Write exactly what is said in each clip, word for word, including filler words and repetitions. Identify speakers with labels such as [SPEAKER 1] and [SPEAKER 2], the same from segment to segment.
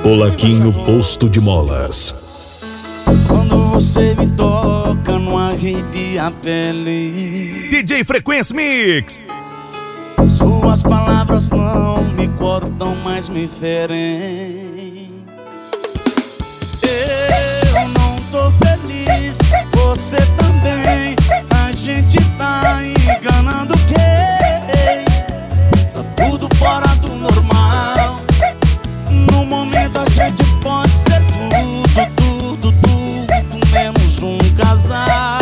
[SPEAKER 1] Polaquinho Posto de Molas.
[SPEAKER 2] Quando você me toca, não arrepia a pele.
[SPEAKER 3] D J Frequência Mix.
[SPEAKER 2] Suas palavras não me cortam, mas me ferem. Eu não tô feliz, você também. A gente tá enganando quem? Tá tudo fora do normal. No momento a gente pode ser tudo, tudo, tudo, menos um casal.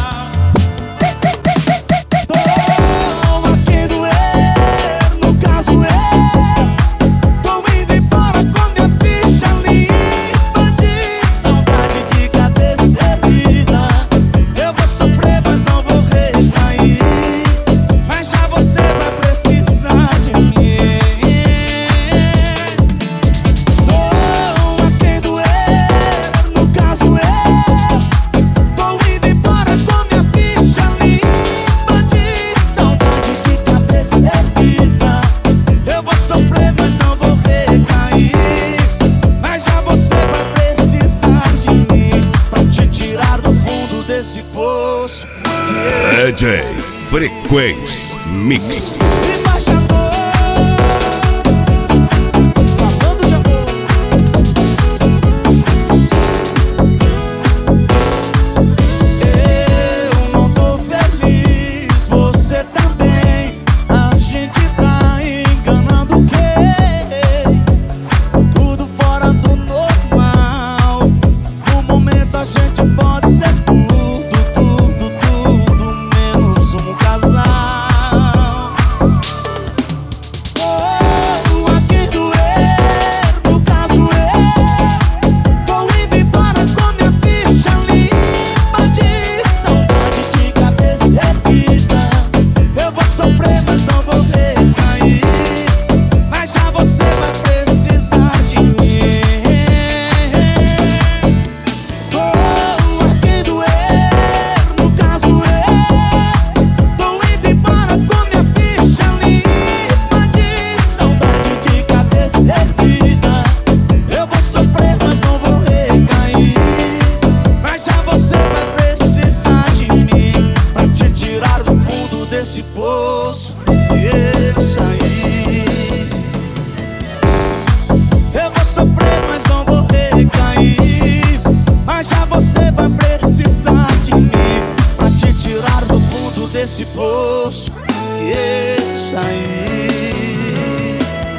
[SPEAKER 2] Tô a quem doer, no caso eu tô indo embora com minha ficha limpa de saudade de cabeça erguida. Eu vou sofrer, mas não vou recair, mas já você vai precisar de mim.
[SPEAKER 1] D J Frequência Mix.